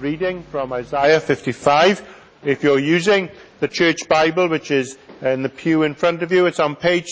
reading from Isaiah 55. If you're using the Church Bible, which is in the pew in front of you, it's on page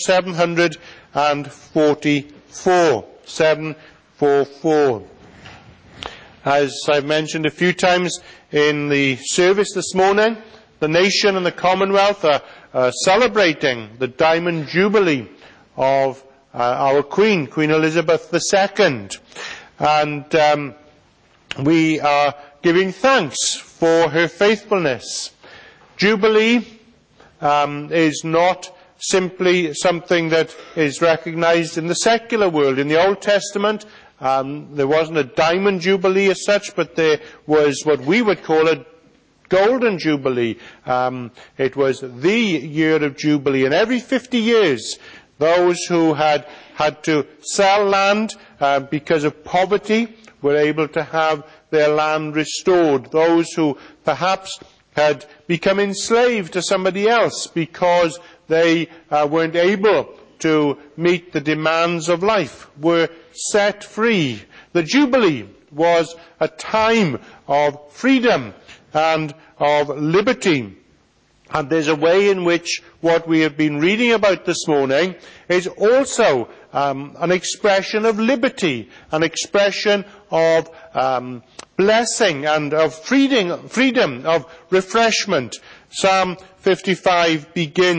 744. 744. As I've mentioned a few times in the service this morning, the nation and the Commonwealth are celebrating the Diamond Jubilee of our Queen, Queen Elizabeth II. And we are giving thanks for her faithfulness. Jubilee is not simply something that is recognized in the secular world. In the Old Testament, there wasn't a diamond jubilee as such, but there was what we would call a golden jubilee. It was the year of jubilee, and every 50 years, those who had to sell land because of poverty were able to have their land restored. Those who perhaps had become enslaved to somebody else because they weren't able to meet the demands of life were set free. The Jubilee was a time of freedom and of liberty. And there's a way in which what we have been reading about this morning is also an expression of liberty, an expression of blessing and of freedom, of refreshment. Isaiah 55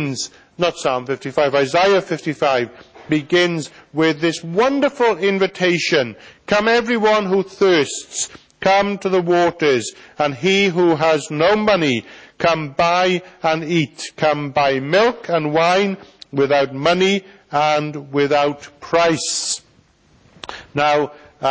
begins with this wonderful invitation. Come everyone who thirsts, come to the waters, and he who has no money, come buy and eat. Come buy milk and wine without money and without price. Now,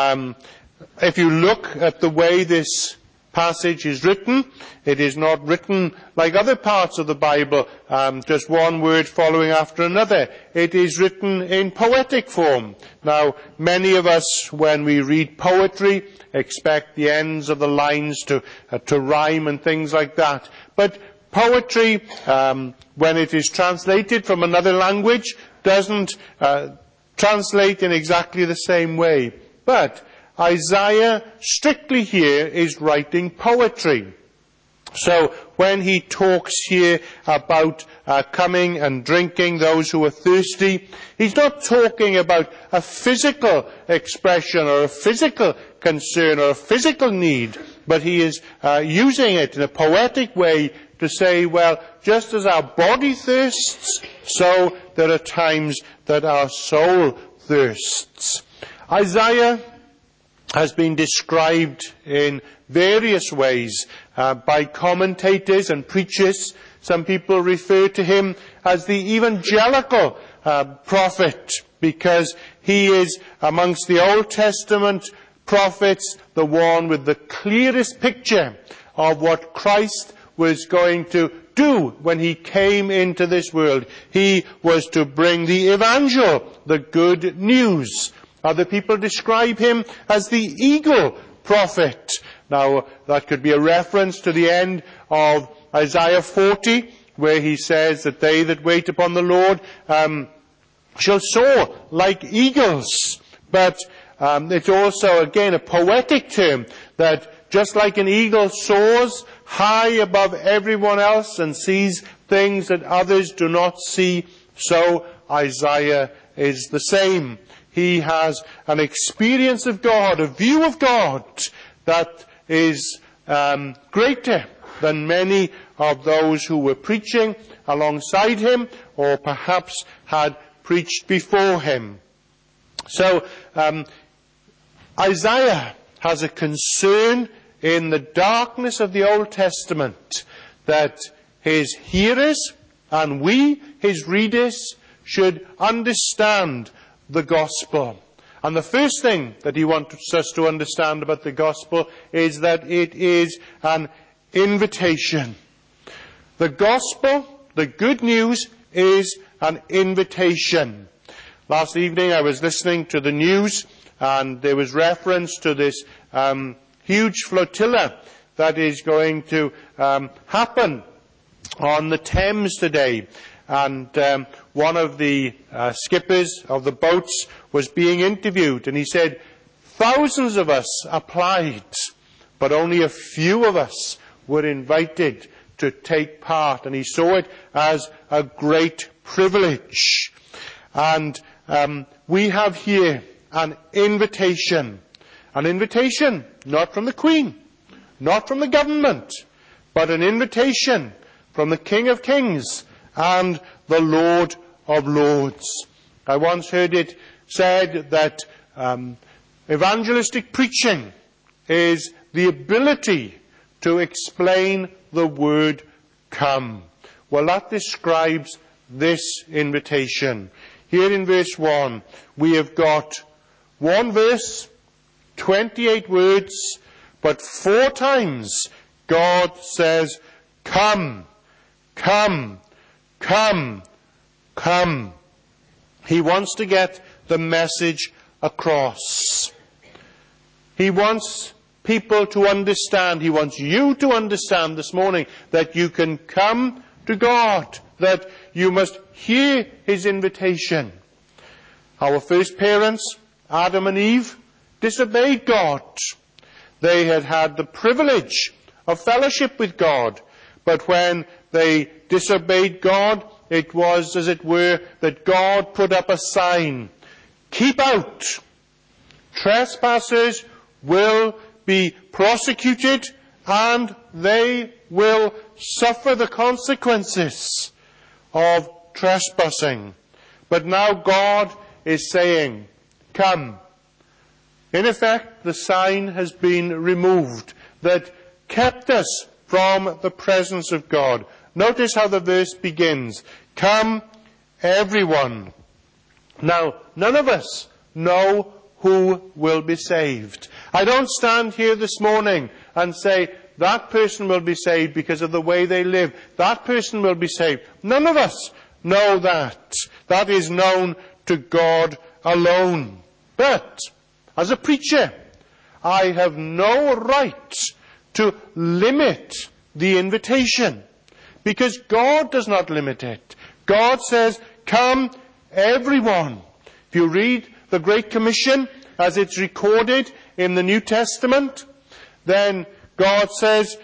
if you look at the way this passage is written, it is not written like other parts of the Bible, just one word following after another. It is written in poetic form. Now, many of us, when we read poetry, expect the ends of the lines to rhyme and things like that. But poetry, when it is translated from another language, doesn't translate in exactly the same way. But Isaiah, strictly here, is writing poetry. So when he talks here about coming and drinking, those who are thirsty, he's not talking about a physical expression or a physical concern or a physical need, but he is using it in a poetic way to say, well, just as our body thirsts, so there are times that our soul thirsts. Isaiah has been described in various ways by commentators and preachers. Some people refer to him as the evangelical prophet because he is, amongst the Old Testament prophets, the one with the clearest picture of what Christ was going to do when he came into this world. He was to bring the evangel, the good news. Other people describe him as the eagle prophet. Now, that could be a reference to the end of Isaiah 40, where he says that they that wait upon the Lord shall soar like eagles. But it's also, again, a poetic term that just like an eagle soars high above everyone else and sees things that others do not see, so Isaiah is the same. He has an experience of God, a view of God that is greater than many of those who were preaching alongside him or perhaps had preached before him. So Isaiah has a concern in the darkness of the Old Testament that his hearers and we, his readers, should understand the gospel. And the first thing that he wants us to understand about the gospel is that it is an invitation. The gospel, the good news, is an invitation. Last evening I was listening to the news and there was reference to this huge flotilla that is going to happen on the Thames today. And one of the skippers of the boats was being interviewed, and he said, thousands of us applied, but only a few of us were invited to take part, and he saw it as a great privilege. And we have here an invitation not from the Queen, not from the government, but an invitation from the King of Kings and the Lord of Lords. I once heard it said that evangelistic preaching is the ability to explain the word come. Well, that describes this invitation. Here in verse 1, we have got one verse, 28 words, but 4 times God says, come, come, come, come. He wants to get the message across. He wants people to understand. He wants you to understand this morning that you can come to God, that you must hear his invitation. Our first parents, Adam and Eve, disobeyed God. They had had the privilege of fellowship with God, but when they disobeyed God, it was, as it were, that God put up a sign. Keep out. Trespassers will be prosecuted and they will suffer the consequences of trespassing. But now God is saying, come. In effect, the sign has been removed that kept us from the presence of God. Notice how the verse begins. Come, everyone. Now, none of us know who will be saved. I don't stand here this morning and say, that person will be saved because of the way they live. That person will be saved. None of us know that. That is known to God alone. But, as a preacher, I have no right to limit the invitation, because God does not limit it. God says, come everyone. If you read the Great Commission as it's recorded in the New Testament, then God says,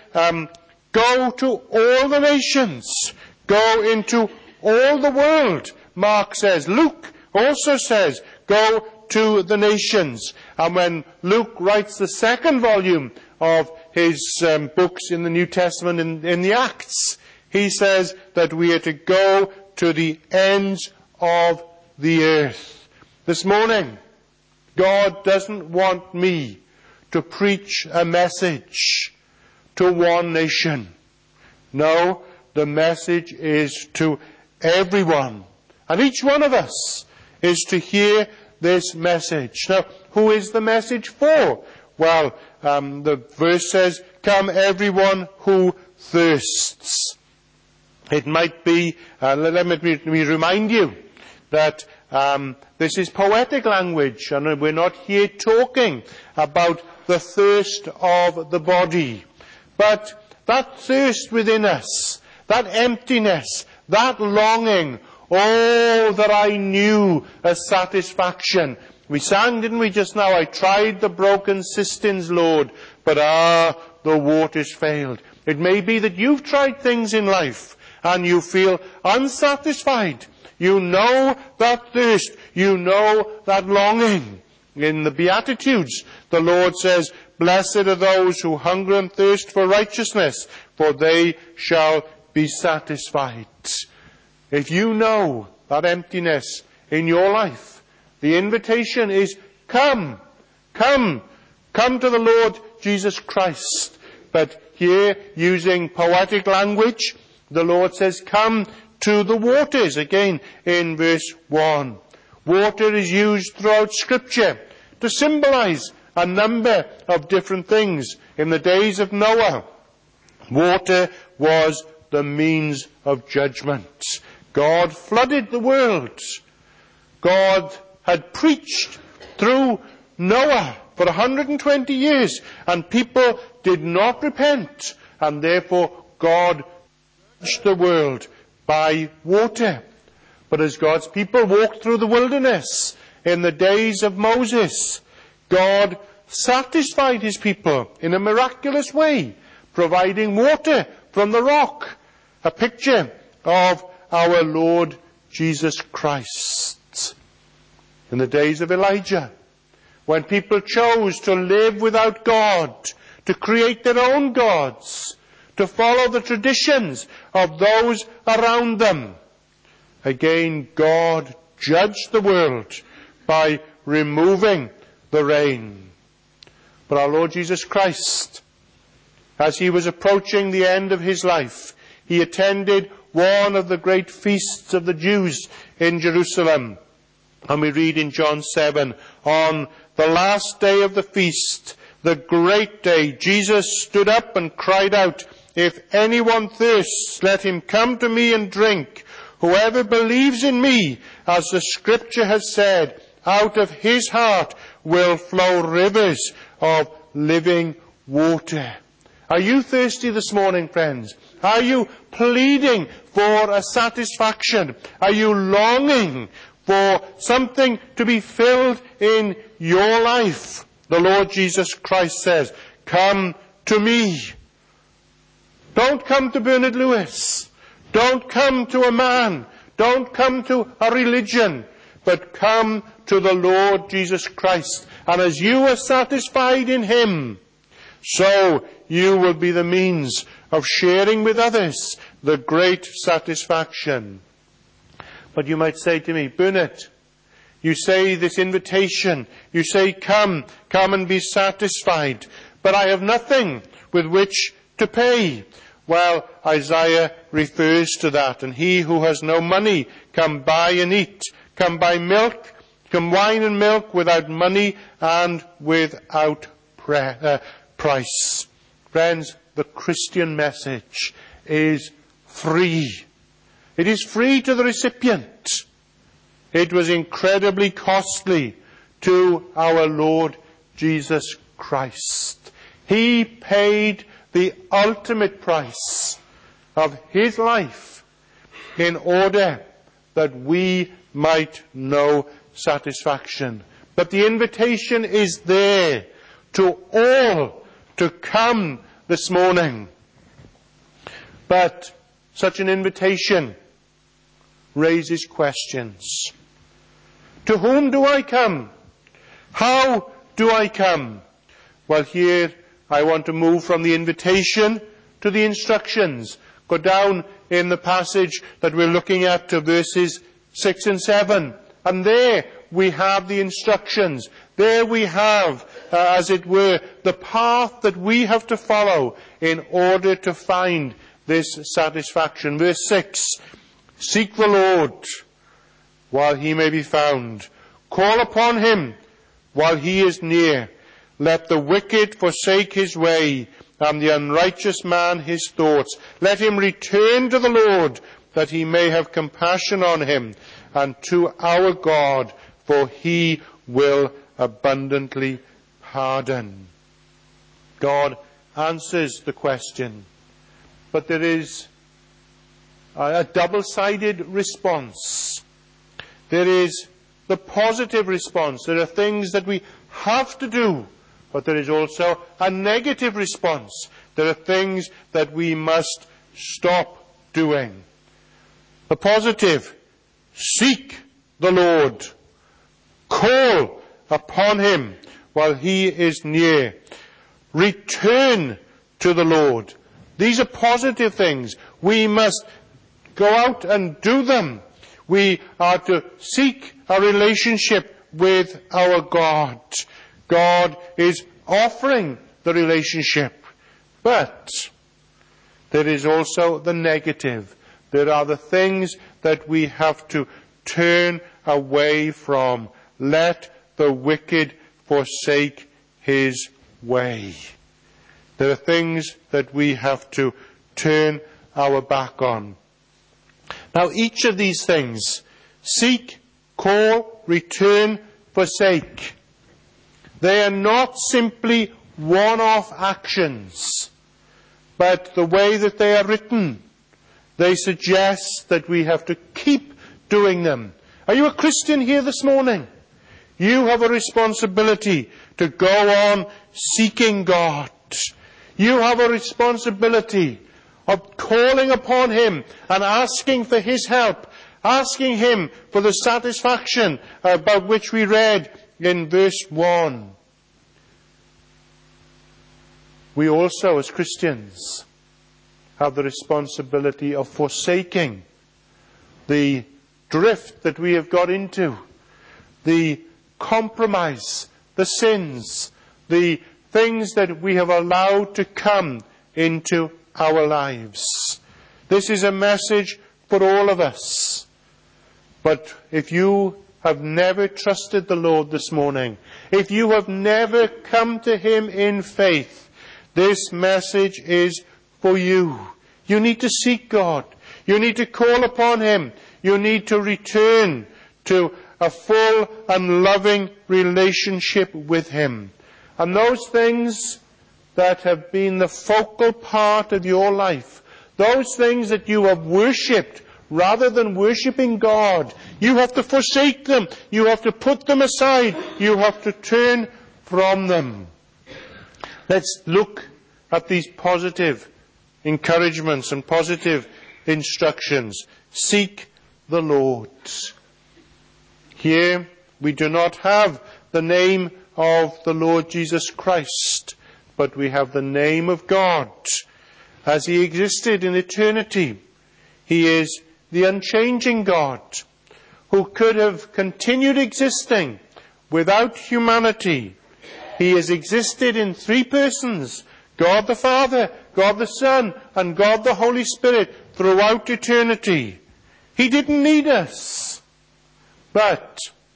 go to all the nations, go into all the world. Mark says, Luke also says, go to the nations. And when Luke writes the second volume of his books in the New Testament, in the Acts, he says that we are to go to the ends of the earth. This morning, God doesn't want me to preach a message to one nation. No, the message is to everyone. And each one of us is to hear this message. Now, who is the message for? Well, the verse says, come everyone who thirsts. It might be, let me remind you that this is poetic language, and we're not here talking about the thirst of the body. But that thirst within us, that emptiness, that longing, oh, that I knew a satisfaction. We sang, didn't we, just now? I tried the broken cisterns, Lord, but the waters failed. It may be that you've tried things in life and you feel unsatisfied. You know that thirst. You know that longing. In the Beatitudes, the Lord says, blessed are those who hunger and thirst for righteousness, for they shall be satisfied. If you know that emptiness in your life, the invitation is come, come, come to the Lord Jesus Christ. But here, using poetic language, the Lord says, come to the waters, again in verse 1. Water is used throughout Scripture to symbolize a number of different things. In the days of Noah, water was the means of judgment. God flooded the world. God had preached through Noah for 120 years, and people did not repent, and therefore God judged the world by water. But as God's people walked through the wilderness in the days of Moses, God satisfied his people in a miraculous way, providing water from the rock. A picture of our Lord Jesus Christ. In the days of Elijah, when people chose to live without God, to create their own gods, to follow the traditions of those around them, again God judged the world by removing the rain. But our Lord Jesus Christ, as he was approaching the end of his life, he attended one of the great feasts of the Jews in Jerusalem. And we read in John 7, on the last day of the feast, the great day, Jesus stood up and cried out, "If anyone thirsts, let him come to me and drink. Whoever believes in me, as the scripture has said, out of his heart will flow rivers of living water." Are you thirsty this morning, friends? Are you pleading for a satisfaction? Are you longing for something to be filled in your life? The Lord Jesus Christ says, "Come to me." Don't come to Bernard Lewis. Don't come to a man. Don't come to a religion. But come to the Lord Jesus Christ. And as you are satisfied in him, so you will be the means of sharing with others the great satisfaction. But you might say to me, "Bernard, you say this invitation, you say come and be satisfied, but I have nothing with which to pay." Well, Isaiah refers to that. "And he who has no money, come buy and eat. Come buy milk, come wine and milk without money and without price." Friends, the Christian message is free. It is free to the recipient. It was incredibly costly to our Lord Jesus Christ. He paid the ultimate price of his life in order that we might know satisfaction. But the invitation is there to all to come this morning. But such an invitation raises questions. To whom do I come? How do I come? Well, here I want to move from the invitation to the instructions. Go down in the passage that we're looking at to verses 6 and 7. And there we have the instructions. There we have, as it were, the path that we have to follow in order to find this satisfaction. Verse 6, "Seek the Lord while he may be found. Call upon him while he is near. Let the wicked forsake his way, and the unrighteous man his thoughts. Let him return to the Lord, that he may have compassion on him, and to our God, for he will abundantly pardon." God answers the question, but there is a double-sided response. There is the positive response. There are things that we have to do, but there is also a negative response. There are things that we must stop doing. The positive: seek the Lord. Call upon him while he is near. Return to the Lord. These are positive things. We must go out and do them. We are to seek a relationship with our God. God is offering the relationship. But there is also the negative. There are the things that we have to turn away from. Let the wicked forsake his way. There are things that we have to turn our back on. Now, each of these things, seek, call, return, forsake, they are not simply one-off actions, but the way that they are written, they suggest that we have to keep doing them. Are you a Christian here this morning? You have a responsibility to go on seeking God. You have a responsibility of calling upon Him and asking for His help, asking Him for the satisfaction about which we read in verse 1. We also, as Christians, have the responsibility of forsaking the drift that we have got into, the compromise, the sins, the things that we have allowed to come into our lives. This is a message for all of us. But if you have never trusted the Lord this morning, if you have never come to Him in faith, this message is for you. You need to seek God. You need to call upon Him. You need to return to a full and loving relationship with Him. And those things that have been the focal part of your life, those things that you have worshipped rather than worshipping God, you have to forsake them. You have to put them aside. You have to turn from them. Let's look at these positive encouragements and positive instructions. Seek the Lord. Here we do not have the name of the Lord Jesus Christ, but we have the name of God. As He existed in eternity, He is the unchanging God who could have continued existing without humanity. He has existed in three persons, God the Father, God the Son, and God the Holy Spirit throughout eternity. He didn't need us, but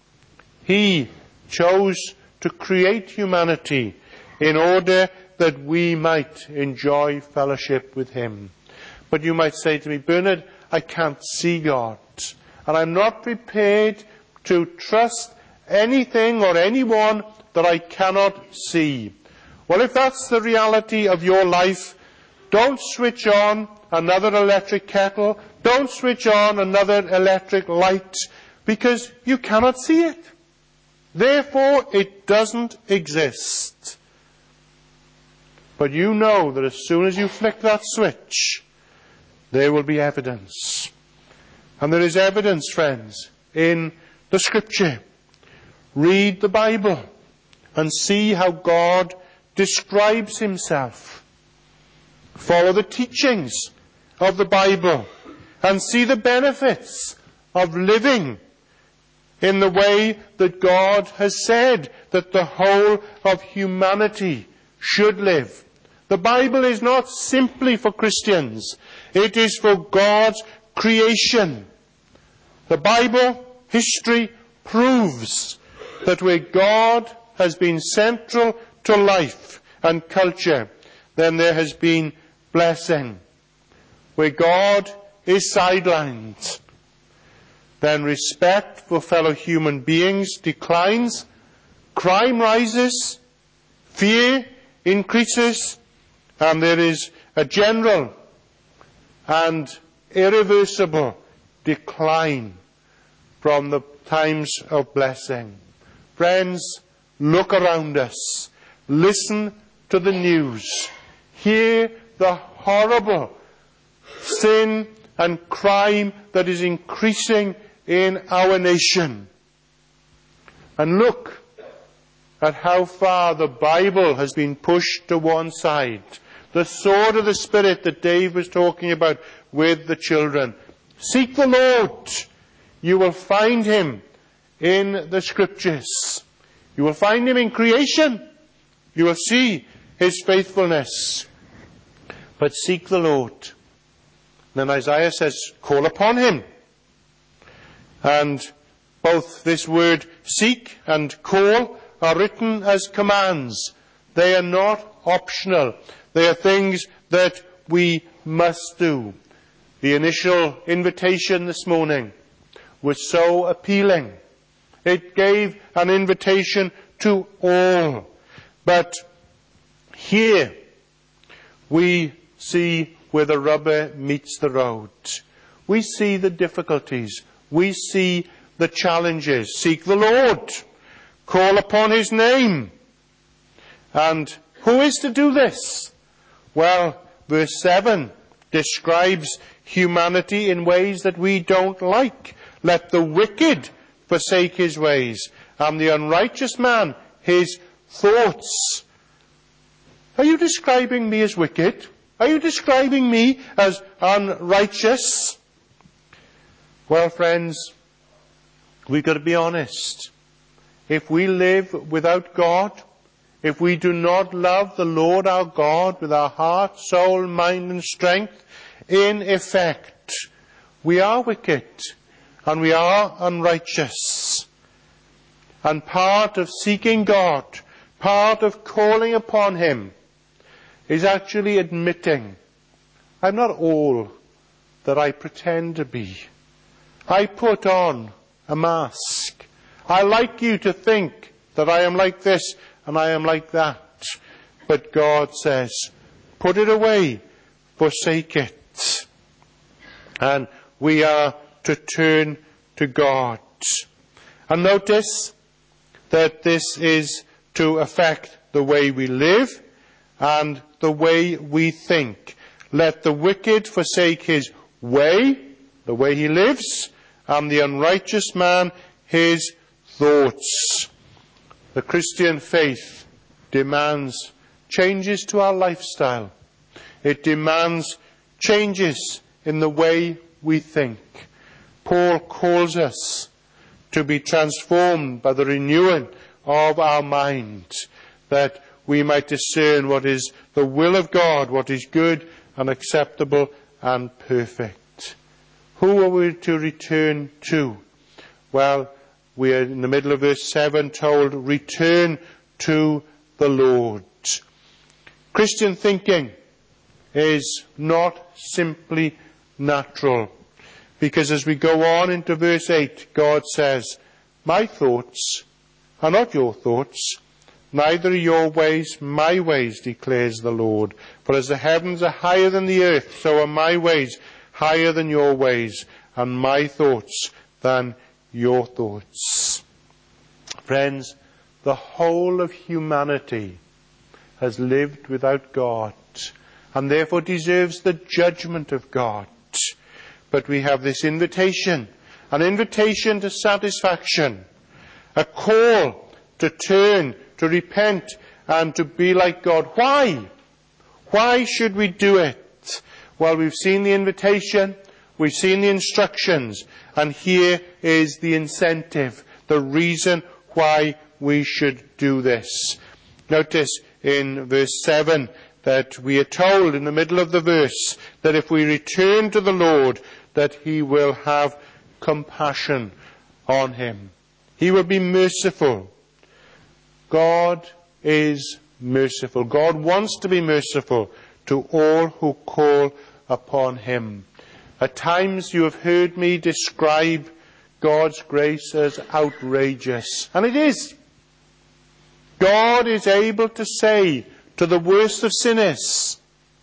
He chose to create humanity in order that we might enjoy fellowship with Him. But you might say to me, Bernard, I can't see God, and I'm not prepared to trust anything or anyone that I cannot see. Well, if that's the reality of your life, don't switch on another electric kettle, don't switch on another electric light, because you cannot see it. Therefore, it doesn't exist. But you know that as soon as you flick that switch, there will be evidence. And there is evidence, friends, in the Scripture. Read the Bible and see how God describes Himself. Follow the teachings of the Bible and see the benefits of living in the way that God has said that the whole of humanity should live. The Bible is not simply for Christians. It is for God's creation. The Bible, history, proves that where God has been central to life and culture, then there has been blessing. Where God is sidelined, then respect for fellow human beings declines, crime rises, fear increases, and there is a general and irreversible decline from the times of blessing. Friends, look around us. Listen to the news. Hear the horrible sin and crime that is increasing in our nation. And look at how far the Bible has been pushed to one side. The sword of the Spirit that Dave was talking about with the children. Seek the Lord. You will find Him in the Scriptures. You will find Him in creation. You will see His faithfulness. But seek the Lord. Then Isaiah says, call upon Him. And both this word seek and call are written as commands. They are not optional. They are things that we must do. The initial invitation this morning was so appealing. It gave an invitation to all. But here we see where the rubber meets the road. We see the difficulties. We see the challenges. Seek the Lord. call upon his name. And who is to do this? Well, verse 7 describes humanity in ways that we don't like. Let the wicked forsake his ways, and the unrighteous man his thoughts. Are you describing me as wicked? Are you describing me as unrighteous? Well, friends, we've got to be honest. If we live without God, if we do not love the Lord our God with our heart, soul, mind and strength, in effect, we are wicked and we are unrighteous. And part of seeking God, part of calling upon him, is actually admitting, I'm not all that I pretend to be. I put on a mask. I like you to think that I am like this and I am like that. But God says, put it away, forsake it. And we are to turn to God. And notice that this is to affect the way we live and the way we think. Let the wicked forsake his way, the way he lives, and the unrighteous man his thoughts. The Christian faith demands changes to our lifestyle. It demands changes in the way we think. Paul calls us to be transformed by the renewing of our mind, that we might discern what is the will of God, what is good and acceptable and perfect. Who are we to return to? Well, we are in the middle of verse 7 told, return to the Lord. Christian thinking is not simply natural, because as we go on into verse 8, God says, my thoughts are not your thoughts, neither are your ways my ways, declares the Lord. For as the heavens are higher than the earth, so are my ways higher than your ways, and my thoughts than your thoughts. Friends, the whole of humanity has lived without God, and therefore deserves the judgment of God. But we have this invitation, an invitation to satisfaction, a call to turn, to repent, and to be like God. Why? Why should we do it? Well, we've seen the invitation, we've seen the instructions, and here is the incentive, the reason why we should do this. Notice in verse 7 that we are told in the middle of the verse that if we return to the Lord, that he will have compassion on him. He will be merciful. God is merciful. God wants to be merciful to all who call upon him. At times you have heard me describe God's grace as outrageous. And it is. God is able to say to the worst of sinners,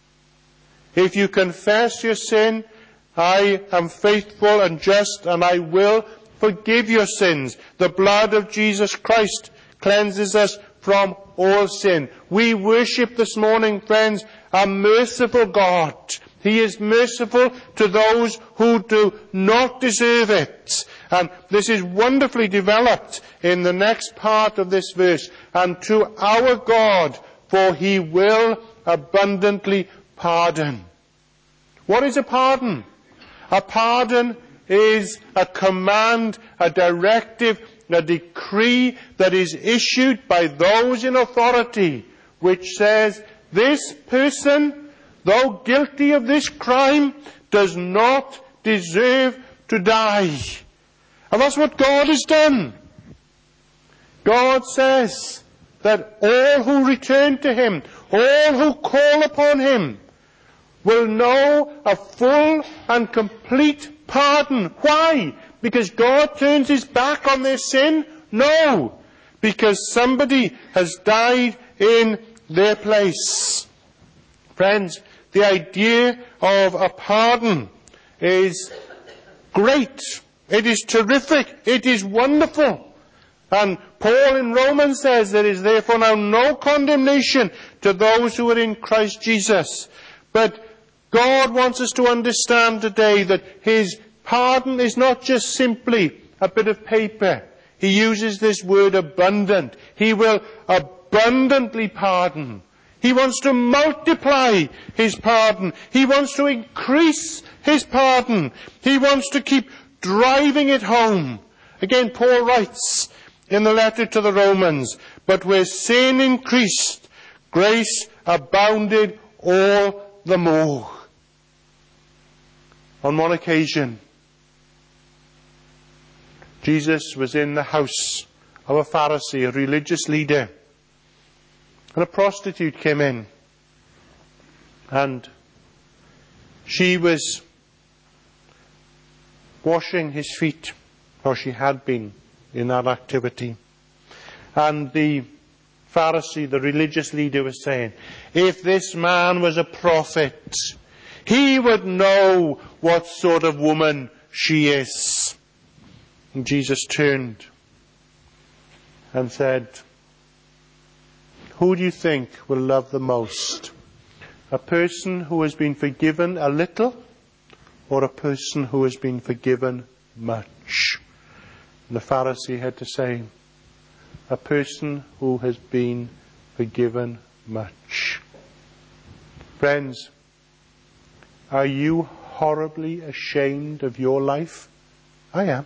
if you confess your sin, I am faithful and just, and I will forgive your sins. The blood of Jesus Christ cleanses us from all sin. We worship this morning, friends, a merciful God. He is merciful to those who do not deserve it. And this is wonderfully developed in the next part of this verse. And to our God, for he will abundantly pardon. What is a pardon? A pardon is a command, a directive, a decree that is issued by those in authority, which says, this person, though guilty of this crime, does not deserve to die. And that's what God has done. God says that all who return to him, all who call upon him, will know a full and complete pardon. Why? Because God turns his back on their sin? No. Because somebody has died in their place. Friends, the idea of a pardon is great. It is terrific. It is wonderful. And Paul in Romans says, there is therefore now no condemnation to those who are in Christ Jesus. But God wants us to understand today that his pardon is not just simply a bit of paper. He uses this word abundant. He will abundantly pardon. He wants to multiply his pardon. He wants to increase his pardon. He wants to keep driving it home. Again, Paul writes in the letter to the Romans, but where sin increased, grace abounded all the more. On one occasion, Jesus was in the house of a Pharisee, a religious leader, and a prostitute came in, and she was washing his feet, or she had been in that activity. And the Pharisee, the religious leader, was saying, if this man was a prophet, he would know what sort of woman she is. And Jesus turned and said, who do you think will love the most? A person who has been forgiven a little, or a person who has been forgiven much? And the Pharisee had to say, a person who has been forgiven much. Friends, are you horribly ashamed of your life? I am.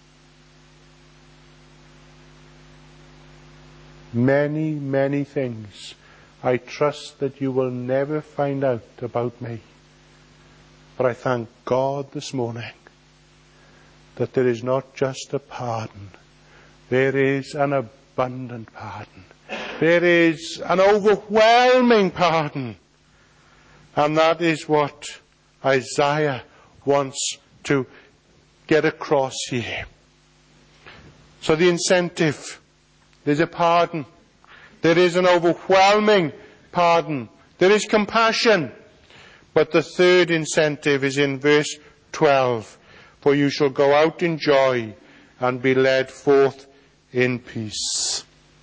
Many, many things I trust that you will never find out about me. But I thank God this morning that there is not just a pardon. There is an abundant pardon. There is an overwhelming pardon. And that is what Isaiah wants to get across here. So the incentive, there's a pardon. There is an overwhelming pardon. There is compassion. But the third incentive is in verse 12. For you shall go out in joy and be led forth in peace.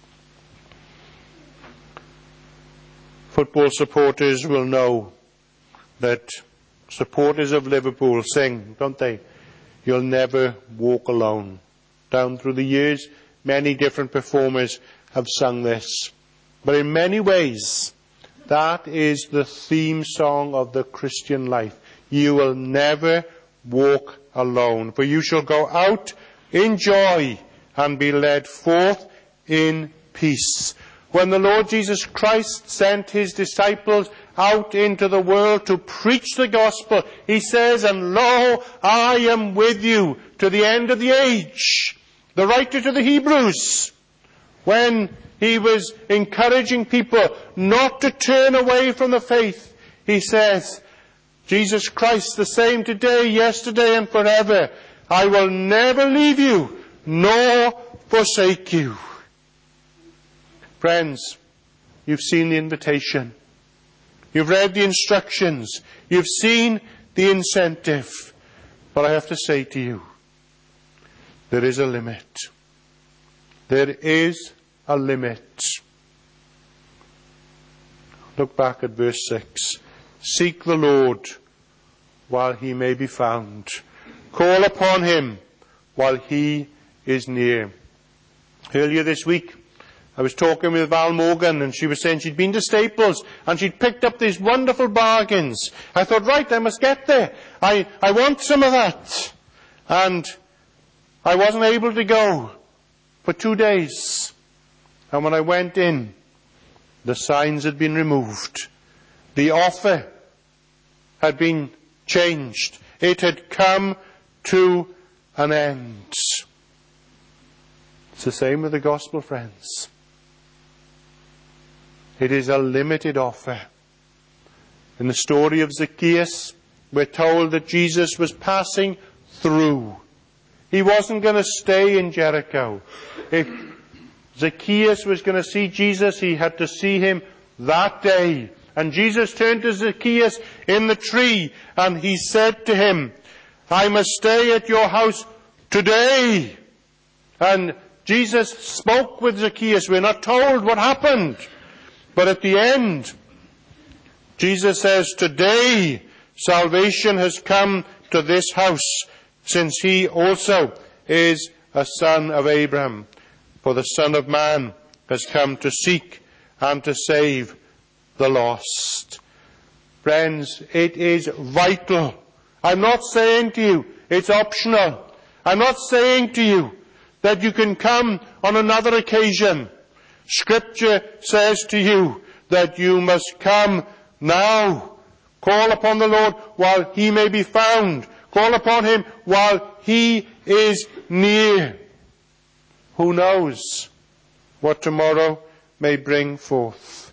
Football supporters will know that supporters of Liverpool sing, don't they? You'll never walk alone. Down through the years, many different performers have sung this. But in many ways, that is the theme song of the Christian life. You will never walk alone. For you shall go out in joy and be led forth in peace. When the Lord Jesus Christ sent his disciples out into the world to preach the gospel, he says, and lo, I am with you to the end of the age. The writer to the Hebrews, when he was encouraging people not to turn away from the faith, he says, Jesus Christ, the same today, yesterday, and forever. I will never leave you, nor forsake you. Friends, you've seen the invitation. You've read the instructions. You've seen the incentive. But I have to say to you, there is a limit. There is a limit. Look back at verse 6. Seek the Lord while he may be found. Call upon him while he is near. Earlier this week, I was talking with Val Morgan, and she was saying she'd been to Staples and she'd picked up these wonderful bargains. I thought, right, I must get there. I want some of that. And I wasn't able to go for 2 days. And when I went in, the signs had been removed. The offer had been changed. It had come to an end. It's the same with the gospel, friends. It is a limited offer. In the story of Zacchaeus, we're told that Jesus was passing through. He wasn't going to stay in Jericho. If Zacchaeus was going to see Jesus, he had to see him that day. And Jesus turned to Zacchaeus in the tree, and he said to him, I must stay at your house today. And Jesus spoke with Zacchaeus. We're not told what happened. But at the end, Jesus says, today salvation has come to this house, since he also is a son of Abraham. For the Son of Man has come to seek and to save the lost. Friends, it is vital. I'm not saying to you it's optional. I'm not saying to you that you can come on another occasion. Scripture says to you that you must come now. Call upon the Lord while he may be found. Call upon him while he is near. Who knows what tomorrow may bring forth?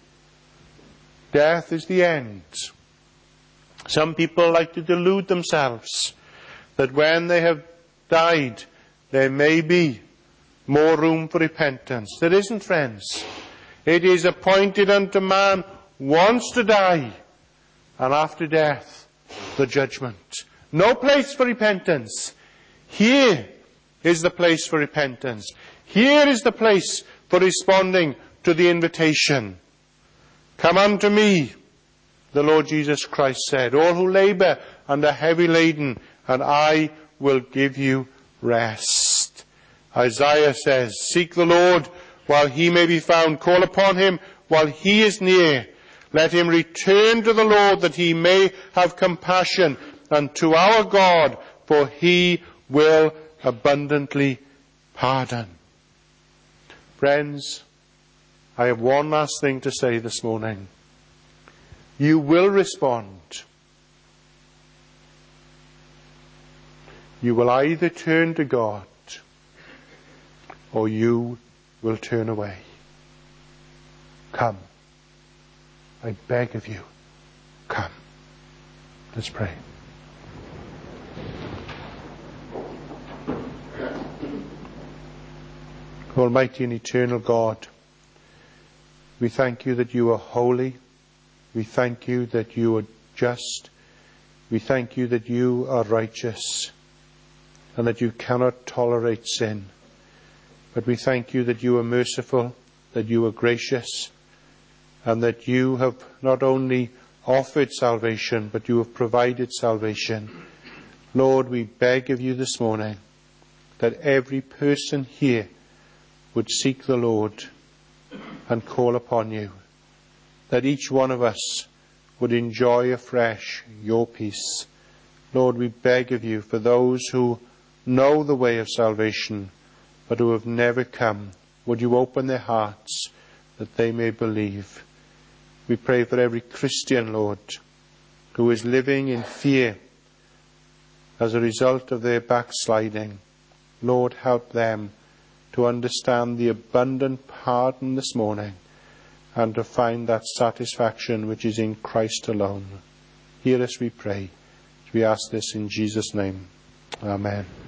Death is the end. Some people like to delude themselves that when they have died, there may be more room for repentance. There isn't, friends. It is appointed unto man once to die, and after death, the judgment. No place for repentance. Here is the place for repentance. Here is the place for responding to the invitation. Come unto me, the Lord Jesus Christ said, all who labor and are heavy laden, and I will give you rest. Isaiah says, seek the Lord while he may be found. Call upon him while he is near. Let him return to the Lord, that he may have compassion, and to our God, for he will abundantly pardon. Friends, I have one last thing to say this morning. You will respond. You will either turn to God or you will turn away. Come. I beg of you, come. Let's pray. Almighty and eternal God, we thank you that you are holy. We thank you that you are just. We thank you that you are righteous and that you cannot tolerate sin. But we thank you that you are merciful, that you are gracious, and that you have not only offered salvation, but you have provided salvation. Lord, we beg of you this morning that every person here would seek the Lord and call upon you, that each one of us would enjoy afresh your peace. Lord, we beg of you for those who know the way of salvation, but who have never come, would you open their hearts that they may believe. We pray for every Christian, Lord, who is living in fear as a result of their backsliding. Lord, help them to understand the abundant pardon this morning and to find that satisfaction which is in Christ alone. Hear us, we pray. We ask this in Jesus' name. Amen.